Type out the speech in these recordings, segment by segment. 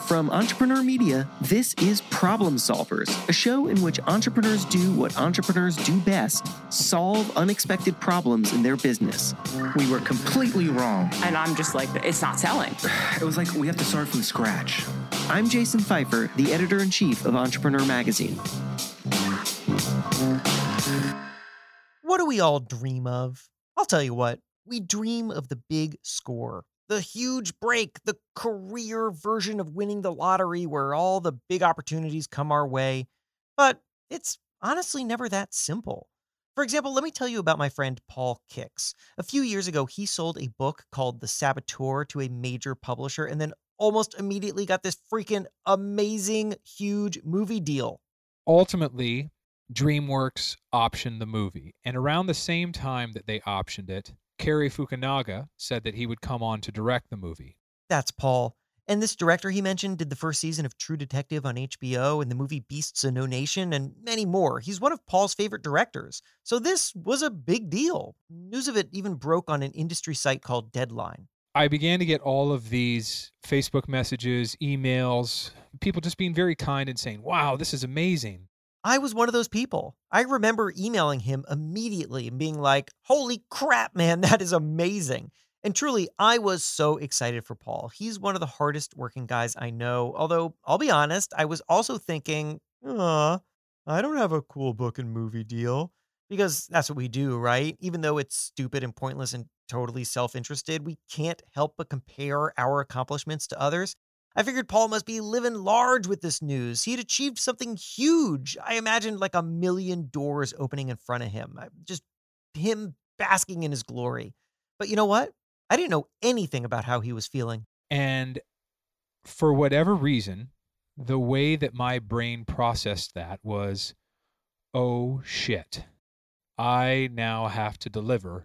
From Entrepreneur Media, this is Problem Solvers, a show in which entrepreneurs do what entrepreneurs do best: solve unexpected problems in their business. We were completely wrong. And I'm just like, it's not selling. It was like we have to start from scratch. I'm Jason Pfeiffer, the editor-in-chief of Entrepreneur Magazine. What do we all dream of? I'll tell you what, we dream of the big score. The huge break, the career version of winning the lottery where all the big opportunities come our way. But it's honestly never that simple. For example, let me tell you about my friend Paul Kix. A few years ago, he sold a book called The Saboteur to a major publisher and then almost immediately got this freaking amazing, huge movie deal. Ultimately, DreamWorks optioned the movie, and around the same time that they optioned it, Cary Fukunaga said that he would come on to direct the movie. That's Paul. And this director he mentioned did the first season of True Detective on HBO and the movie Beasts of No Nation and many more. He's one of Paul's favorite directors. So this was a big deal. News of it even broke on an industry site called Deadline. I began to get all of these Facebook messages, emails, people just being very kind and saying, wow, this is amazing. I was one of those people. I remember emailing him immediately and being like, holy crap, man, that is amazing. And truly, I was so excited for Paul. He's one of the hardest working guys I know. Although, I'll be honest, I was also thinking, I don't have a cool book and movie deal. Because that's what we do, right? Even though it's stupid and pointless and totally self-interested, we can't help but compare our accomplishments to others. I figured Paul must be living large with this news. He had achieved something huge. I imagined like 1 million doors opening in front of him. Just him basking in his glory. But you know what? I didn't know anything about how he was feeling. And for whatever reason, the way that my brain processed that was, oh shit, I now have to deliver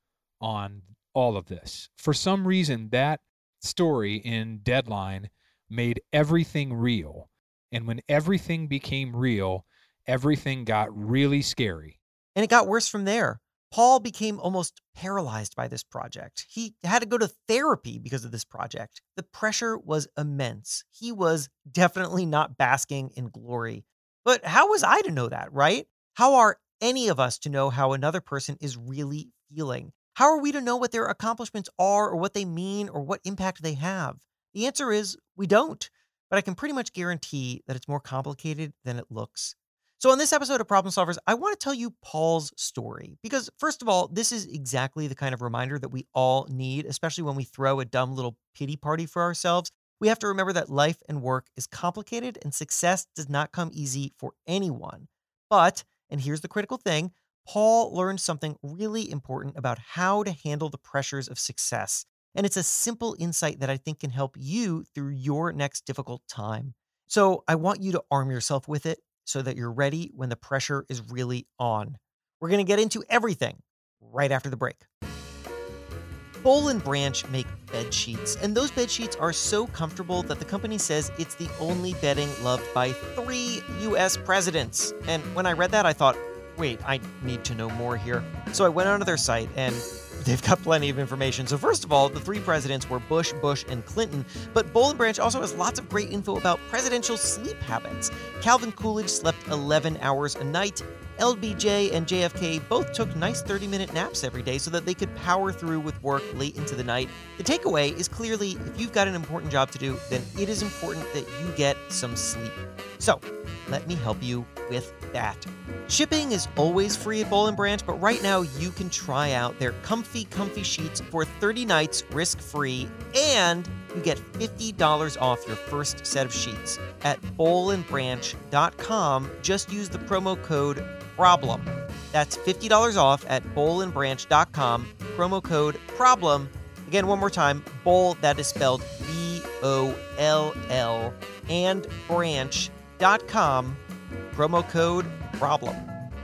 on all of this. For some reason, that story in Deadline made everything real. And when everything became real, everything got really scary. And it got worse from there. Paul became almost paralyzed by this project. He had to go to therapy because of this project. The pressure was immense. He was definitely not basking in glory. But how was I to know that, right? How are any of us to know how another person is really feeling? How are we to know what their accomplishments are or what they mean or what impact they have? The answer is we don't, but I can pretty much guarantee that it's more complicated than it looks. So on this episode of Problem Solvers, I want to tell you Paul's story because, first of all, this is exactly the kind of reminder that we all need, especially when we throw a dumb little pity party for ourselves. We have to remember that life and work is complicated and success does not come easy for anyone. But, and here's the critical thing, Paul learned something really important about how to handle the pressures of success. And it's a simple insight that I think can help you through your next difficult time. So I want you to arm yourself with it so that you're ready when the pressure is really on. We're going to get into everything right after the break. Boll & Branch make bed sheets, and those bed sheets are so comfortable that the company says it's the only bedding loved by 3 U.S. presidents. And when I read that, I thought, wait, I need to know more here. So I went onto their site, and they've got plenty of information. So first of all, the 3 presidents were Bush, and Clinton, but Boll & Branch also has lots of great info about presidential sleep habits. Calvin Coolidge slept 11 hours a night. LBJ and JFK both took nice 30-minute naps every day so that they could power through with work late into the night. The takeaway is clearly, if you've got an important job to do, then it is important that you get some sleep. So, let me help you with that. Shipping is always free at Boll & Branch, but right now you can try out their comfy sheets for 30 nights risk-free, and you get $50 off your first set of sheets at bollandbranch.com. Just use the promo code PROBLEM. That's $50 off at bollandbranch.com, promo code PROBLEM. Again, one more time, Boll, that is spelled B-O-L-L, and branch.com, promo code PROBLEM.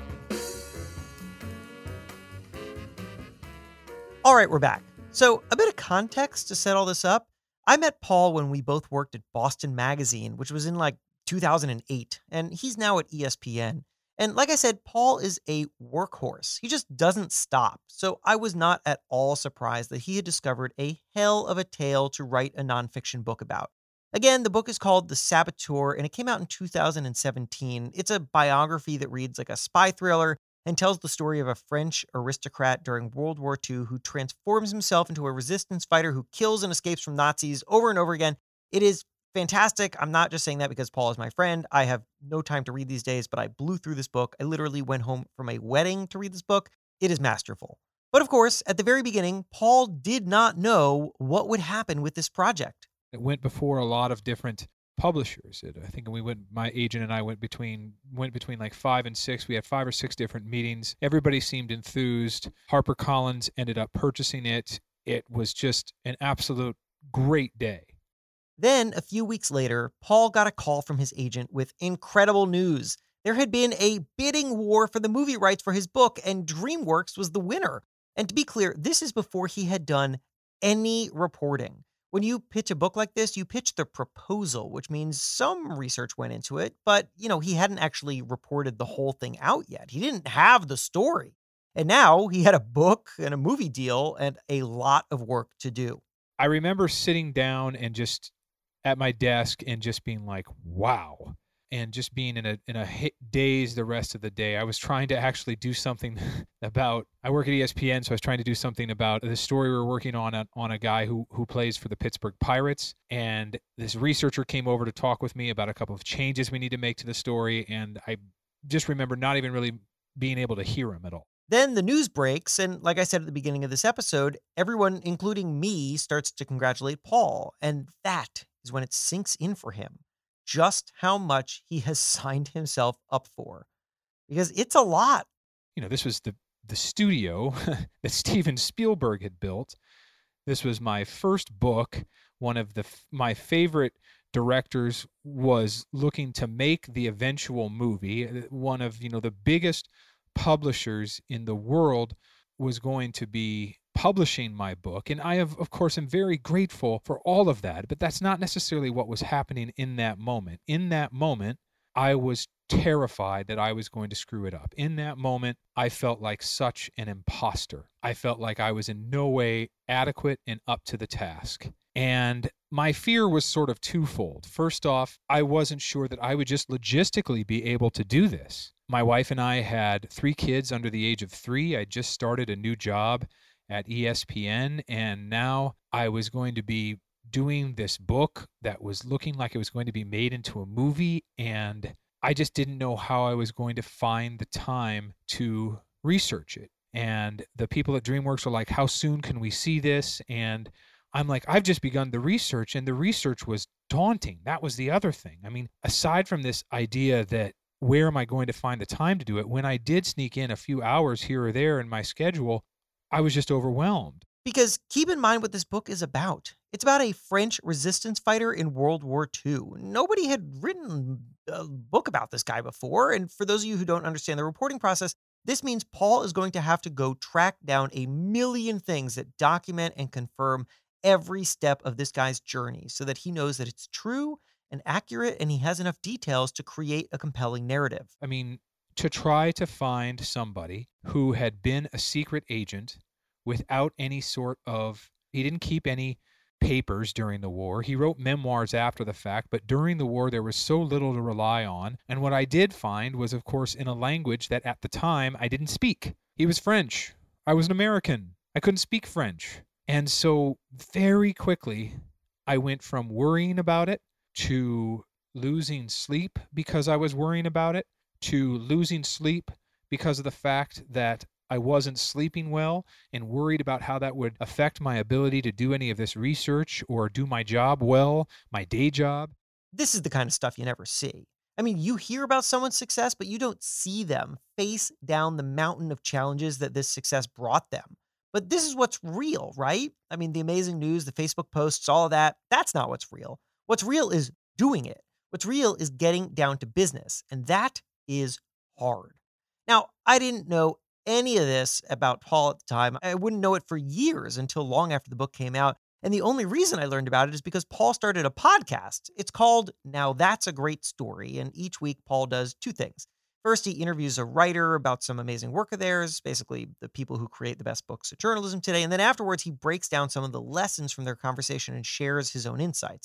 All right, we're back. So a bit of context to set all this up. I met Paul when we both worked at Boston Magazine, which was in like 2008, and he's now at ESPN. And like I said, Paul is a workhorse. He just doesn't stop. So I was not at all surprised that he had discovered a hell of a tale to write a nonfiction book about. Again, the book is called The Saboteur, and it came out in 2017. It's a biography that reads like a spy thriller and tells the story of a French aristocrat during World War II who transforms himself into a resistance fighter who kills and escapes from Nazis over and over again. It is fantastic. I'm not just saying that because Paul is my friend. I have no time to read these days, but I blew through this book. I literally went home from a wedding to read this book. It is masterful. But of course, at the very beginning, Paul did not know what would happen with this project. It went before a lot of different publishers. I think my agent and I went between like 5 and 6. We had 5 or 6 different meetings. Everybody seemed enthused. HarperCollins ended up purchasing it. It was just an absolute great day. Then, a few weeks later, Paul got a call from his agent with incredible news. There had been a bidding war for the movie rights for his book, and DreamWorks was the winner. And to be clear, this is before he had done any reporting. When you pitch a book like this, you pitch the proposal, which means some research went into it, but, he hadn't actually reported the whole thing out yet. He didn't have the story. And now he had a book and a movie deal and a lot of work to do. I remember sitting down and just at my desk and just being like, wow. And just being in a daze the rest of the day. I was trying to actually do something I work at ESPN, so I was trying to do something about the story we were working on a guy who plays for the Pittsburgh Pirates. And this researcher came over to talk with me about a couple of changes we need to make to the story. And I just remember not even really being able to hear him at all. Then the news breaks, and like I said at the beginning of this episode, everyone, including me, starts to congratulate Paul. And that is when it sinks in for him just how much he has signed himself up for. Because it's a lot. This was the studio that Steven Spielberg had built. This was my first book. One of my favorite directors was looking to make the eventual movie. One of, the biggest publishers in the world was going to be publishing my book. And I, of course, am very grateful for all of that. But that's not necessarily what was happening in that moment. In that moment, I was terrified that I was going to screw it up. In that moment, I felt like such an imposter. I felt like I was in no way adequate and up to the task. And my fear was sort of twofold. First off, I wasn't sure that I would just logistically be able to do this. My wife and I had 3 kids under the age of 3. I just started a new job at ESPN, and now I was going to be doing this book that was looking like it was going to be made into a movie, and I just didn't know how I was going to find the time to research it. And the people at DreamWorks were like, how soon can we see this? And I'm like, I've just begun the research, and the research was daunting. That was the other thing. I mean, aside from this idea that where am I going to find the time to do it, when I did sneak in a few hours here or there in my schedule, I was just overwhelmed. Because keep in mind what this book is about. It's about a French resistance fighter in World War II. Nobody had written a book about this guy before. And for those of you who don't understand the reporting process, this means Paul is going to have to go track down a million things that document and confirm every step of this guy's journey so that he knows that it's true and accurate and he has enough details to create a compelling narrative. I mean, to try to find somebody who had been a secret agent without any sort of, he didn't keep any papers during the war. He wrote memoirs after the fact, but during the war, there was so little to rely on. And what I did find was, of course, in a language that at the time I didn't speak. He was French. I was an American. I couldn't speak French. And so very quickly, I went from worrying about it to losing sleep because I was worrying about it, to losing sleep because of the fact that I wasn't sleeping well and worried about how that would affect my ability to do any of this research or do my job well, my day job. This is the kind of stuff you never see. I mean, you hear about someone's success, but you don't see them face down the mountain of challenges that this success brought them. But this is what's real, right? I mean, the amazing news, the Facebook posts, all of that, that's not what's real. What's real is doing it. What's real is getting down to business, and that is hard. Now, I didn't know any of this about Paul at the time. I wouldn't know it for years until long after the book came out. And the only reason I learned about it is because Paul started a podcast. It's called Now That's a Great Story. And each week, Paul does 2 things. First, he interviews a writer about some amazing work of theirs, basically the people who create the best books of journalism today. And then afterwards, he breaks down some of the lessons from their conversation and shares his own insights.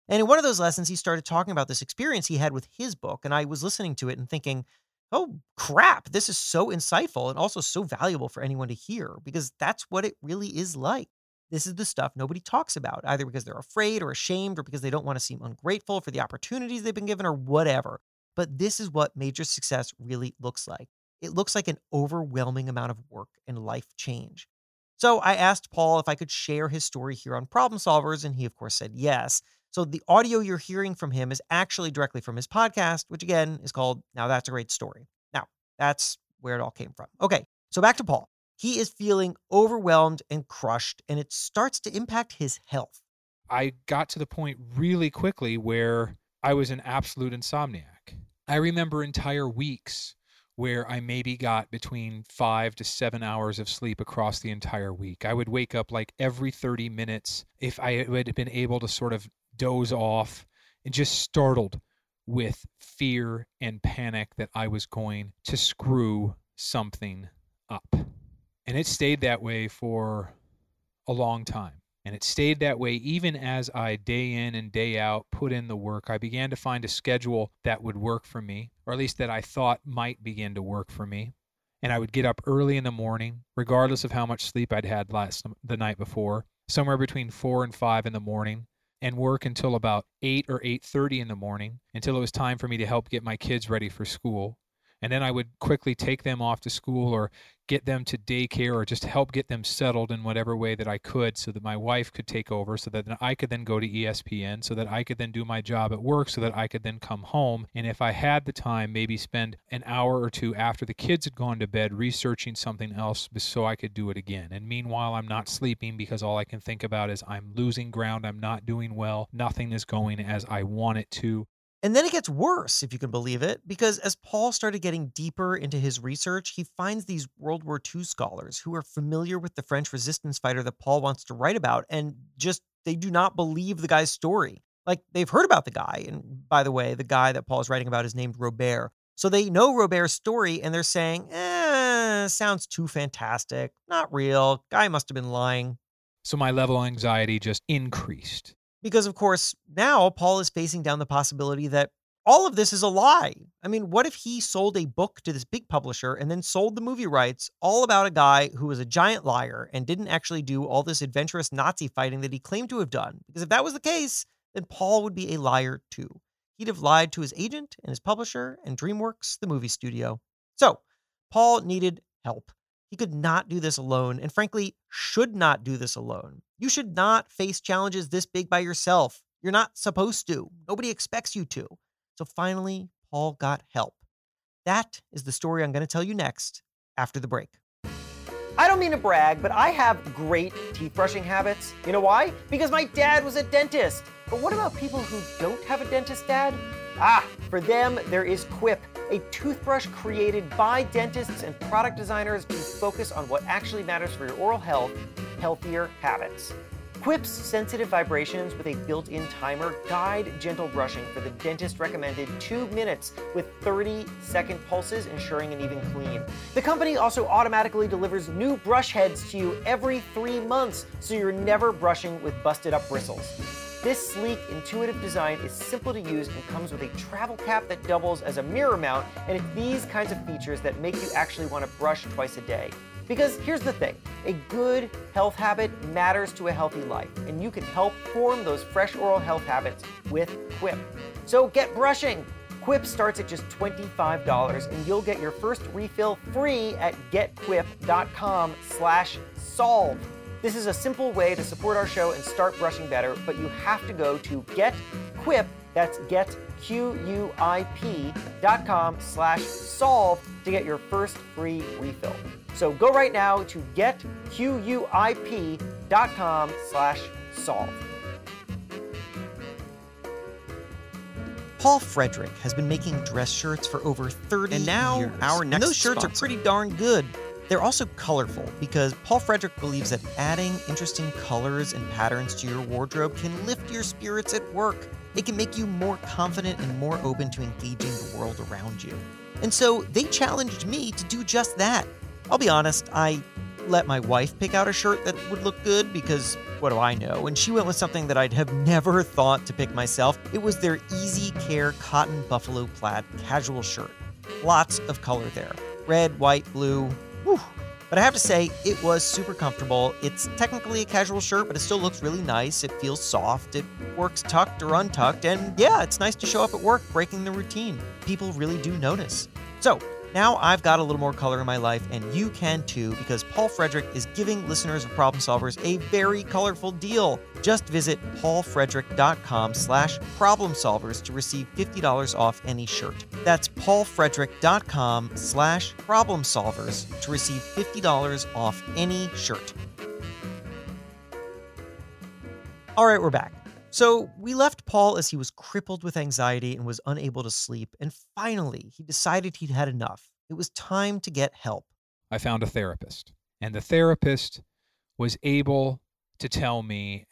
And in one of those lessons, he started talking about this experience he had with his book. And I was listening to it and thinking, oh, crap, this is so insightful and also so valuable for anyone to hear, because that's what it really is like. This is the stuff nobody talks about, either because they're afraid or ashamed or because they don't want to seem ungrateful for the opportunities they've been given or whatever. But this is what major success really looks like. It looks like an overwhelming amount of work and life change. So I asked Paul if I could share his story here on Problem Solvers, and he, of course, said yes. So the audio you're hearing from him is actually directly from his podcast, which again is called Now That's a Great Story. Now, that's where it all came from. Okay, so back to Paul. He is feeling overwhelmed and crushed, and it starts to impact his health. I got to the point really quickly where I was an absolute insomniac. I remember entire weeks where I maybe got between 5 to 7 hours of sleep across the entire week. I would wake up like every 30 minutes if I had been able to sort of doze off, and just startled with fear and panic that I was going to screw something up. And it stayed that way for a long time. And it stayed that way even as I, day in and day out, put in the work. I began to find a schedule that would work for me, or at least that I thought might begin to work for me. And I would get up early in the morning, regardless of how much sleep I'd had the night before, somewhere between 4 and 5 in the morning, and work until about 8 or 8:30 in the morning, until it was time for me to help get my kids ready for school. And then I would quickly take them off to school or get them to daycare or just help get them settled in whatever way that I could, so that my wife could take over, so that I could then go to ESPN, so that I could then do my job at work, so that I could then come home. And if I had the time, maybe spend an hour or two after the kids had gone to bed researching something else so I could do it again. And meanwhile, I'm not sleeping because all I can think about is I'm losing ground, I'm not doing well, nothing is going as I want it to. And then it gets worse, if you can believe it, because as Paul started getting deeper into his research, he finds these World War II scholars who are familiar with the French resistance fighter that Paul wants to write about, and just, they do not believe the guy's story. Like, they've heard about the guy, and by the way, the guy that Paul is writing about is named Robert. So they know Robert's story, and they're saying, sounds too fantastic, not real, guy must have been lying. So my level of anxiety just increased. Because, of course, now Paul is facing down the possibility that all of this is a lie. I mean, what if he sold a book to this big publisher and then sold the movie rights all about a guy who was a giant liar and didn't actually do all this adventurous Nazi fighting that he claimed to have done? Because if that was the case, then Paul would be a liar too. He'd have lied to his agent and his publisher and DreamWorks, the movie studio. So, Paul needed help. He could not do this alone, and frankly, should not do this alone. You should not face challenges this big by yourself. You're not supposed to. Nobody expects you to. So finally, Paul got help. That is the story I'm going to tell you next, after the break. I don't mean to brag, but I have great teeth brushing habits. You know why? Because my dad was a dentist. But what about people who don't have a dentist dad? For them, there is Quip, a toothbrush created by dentists and product designers to focus on what actually matters for your oral health, healthier habits. Quip's sensitive vibrations with a built-in timer guide gentle brushing for the dentist-recommended 2 minutes with 30-second pulses, ensuring an even clean. The company also automatically delivers new brush heads to you every 3 months, so you're never brushing with busted-up bristles. This sleek, intuitive design is simple to use and comes with a travel cap that doubles as a mirror mount, and it's these kinds of features that make you actually want to brush twice a day. Because here's the thing, a good health habit matters to a healthy life, and you can help form those fresh oral health habits with Quip. So get brushing. Quip starts at just $25, and you'll get your first refill free at getquip.com/solve. This is a simple way to support our show and start brushing better, but you have to go to GetQuip, that's getquip.com/solve to get your first free refill. So go right now to getquip.com/solve. Paul Frederick has been making dress shirts for over 30 And now, years. our next And those shirts sponsor. are pretty darn good. They're also colorful because Paul Frederick believes that adding interesting colors and patterns to your wardrobe can lift your spirits at work. It can make you more confident and more open to engaging the world around you. And so they challenged me to do just that. I'll be honest, I let my wife pick out a shirt that would look good because what do I know? And she went with something that I'd have never thought to pick myself. It was their Easy Care cotton buffalo plaid casual shirt. Lots of color there. Red, white, blue. Whew. But I have to say, it was super comfortable. It's technically a casual shirt, but it still looks really nice. It feels soft. It works tucked or untucked. And yeah, it's nice to show up at work breaking the routine. People really do notice. So now I've got a little more color in my life, and you can too, because Paul Frederick is giving listeners of Problem Solvers a very colorful deal. Just visit paulfrederick.com/problemsolvers to receive $50 off any shirt. That's paulfrederick.com/problemsolvers to receive $50 off any shirt. All right, we're back. So we left Paul as he was crippled with anxiety and was unable to sleep, and finally he decided he'd had enough. It was time to get help. I found a therapist, and the therapist was able to tell me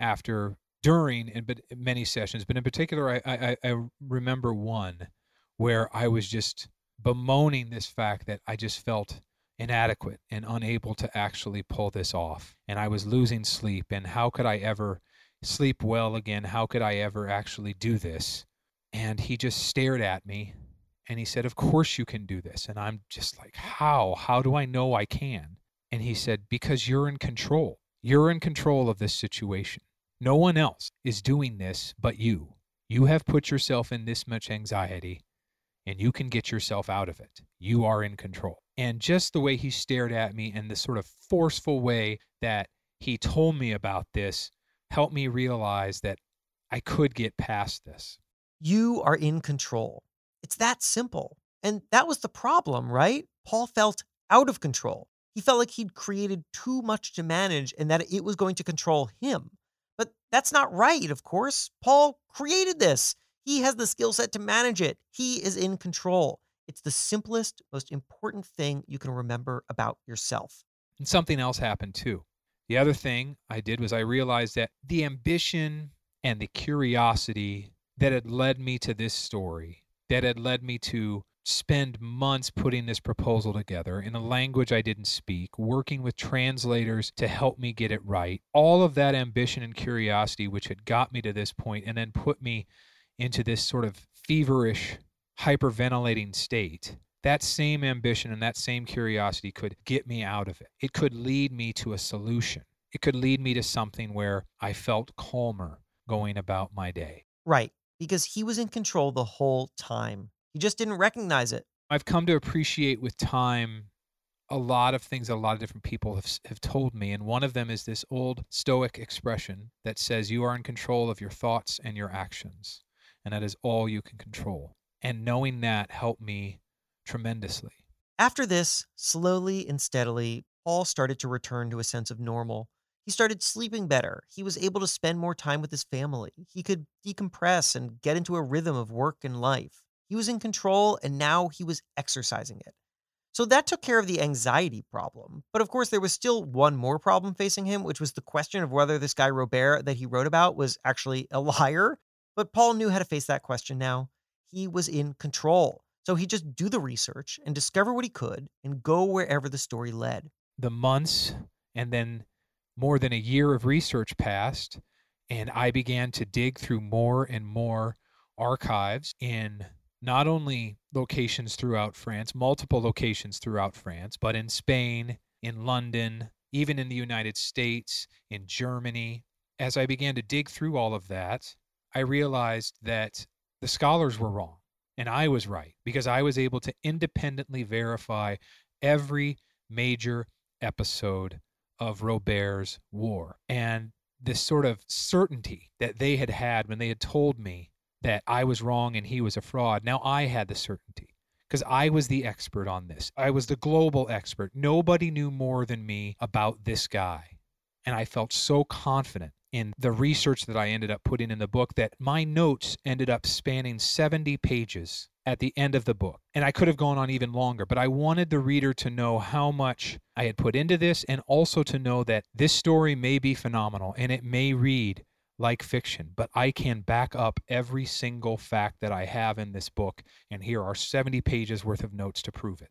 during many sessions, but in particular, I remember one where I was just bemoaning this fact that I just felt inadequate and unable to actually pull this off, and I was losing sleep, and how could I ever sleep well again? How could I ever actually do this? And he just stared at me and he said, "Of course you can do this." And I'm just like, how do I know I can? And he said, "Because you're in control. You're in control of this situation. No one else is doing this but you. You have put yourself in this much anxiety and you can get yourself out of it. You are in control." And just the way he stared at me and the sort of forceful way that he told me about this helped me realize that I could get past this. You are in control. It's that simple. And that was the problem, right? Paul felt out of control. He felt like he'd created too much to manage and that it was going to control him. But that's not right, of course. Paul created this. He has the skill set to manage it. He is in control. It's the simplest, most important thing you can remember about yourself. And something else happened too. The other thing I did was I realized that the ambition and the curiosity that had led me to this story, that had led me to spend months putting this proposal together in a language I didn't speak, working with translators to help me get it right, all of that ambition and curiosity which had got me to this point and then put me into this sort of feverish, hyperventilating state, that same ambition and that same curiosity could get me out of it. It could lead me to a solution. It could lead me to something where I felt calmer going about my day. Right, because he was in control the whole time. He just didn't recognize it. I've come to appreciate with time a lot of things that a lot of different people have told me, and one of them is this old Stoic expression that says you are in control of your thoughts and your actions, and that is all you can control. And knowing that helped me tremendously. After this, slowly and steadily, Paul started to return to a sense of normal. He started sleeping better. He was able to spend more time with his family. He could decompress and get into a rhythm of work and life. He was in control, and now he was exercising it. So that took care of the anxiety problem. But of course, there was still one more problem facing him, which was the question of whether this guy Robert that he wrote about was actually a liar. But Paul knew how to face that question now. He was in control. So he'd just do the research and discover what he could and go wherever the story led. The months and then more than a year of research passed, and I began to dig through more and more archives in not only locations throughout France, multiple locations throughout France, but in Spain, in London, even in the United States, in Germany. As I began to dig through all of that, I realized that the scholars were wrong and I was right because I was able to independently verify every major episode of Robert's war. And this sort of certainty that they had had when they had told me that I was wrong and he was a fraud, now I had the certainty because I was the expert on this. I was the global expert. Nobody knew more than me about this guy. And I felt so confident in the research that I ended up putting in the book that my notes ended up spanning 70 pages at the end of the book. And I could have gone on even longer, but I wanted the reader to know how much I had put into this and also to know that this story may be phenomenal and it may read like fiction, but I can back up every single fact that I have in this book, and here are 70 pages worth of notes to prove it.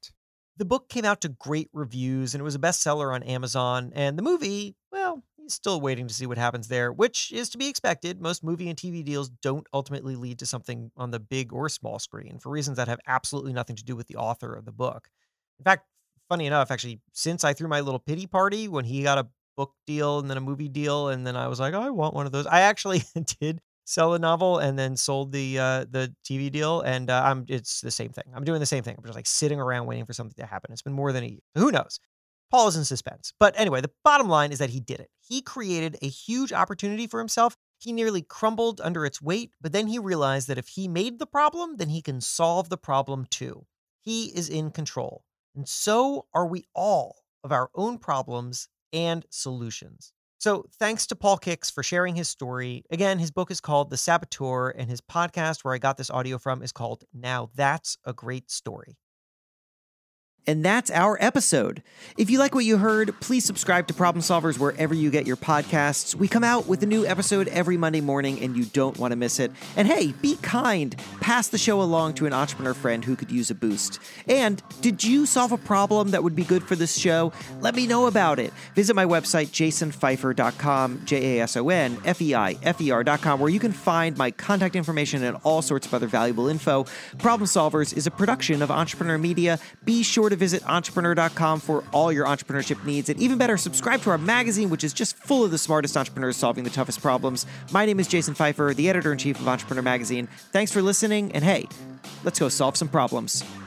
The book came out to great reviews and it was a bestseller on Amazon. And the movie, well, he's still waiting to see what happens there, which is to be expected. Most movie and TV deals don't ultimately lead to something on the big or small screen for reasons that have absolutely nothing to do with the author of the book. In fact, funny enough, actually, since I threw my little pity party when he got a book deal and then a movie deal, and then I was like, oh, I want one of those. I actually did sell a novel and then sold the TV deal, and it's the same thing. I'm doing the same thing. I'm just like sitting around waiting for something to happen. It's been more than a year. Who knows? Paul is in suspense. But anyway, the bottom line is that he did it. He created a huge opportunity for himself. He nearly crumbled under its weight, but then he realized that if he made the problem, then he can solve the problem too. He is in control. And so are we all of our own problems and solutions. So thanks to Paul Kix for sharing his story. Again, his book is called The Saboteur, and his podcast where I got this audio from is called Now That's a Great Story. And that's our episode. If you like what you heard, please subscribe to Problem Solvers wherever you get your podcasts. We come out with a new episode every Monday morning, and you don't want to miss it. And hey, be kind. Pass the show along to an entrepreneur friend who could use a boost. And did you solve a problem that would be good for this show? Let me know about it. Visit my website, jasonfeifer.com, JASONFEIFER.com, where you can find my contact information and all sorts of other valuable info. Problem Solvers is a production of Entrepreneur Media. Be sure to visit entrepreneur.com for all your entrepreneurship needs. And even better, subscribe to our magazine, which is just full of the smartest entrepreneurs solving the toughest problems. My name is Jason Feifer, the editor-in-chief of Entrepreneur Magazine. Thanks for listening, and hey, let's go solve some problems.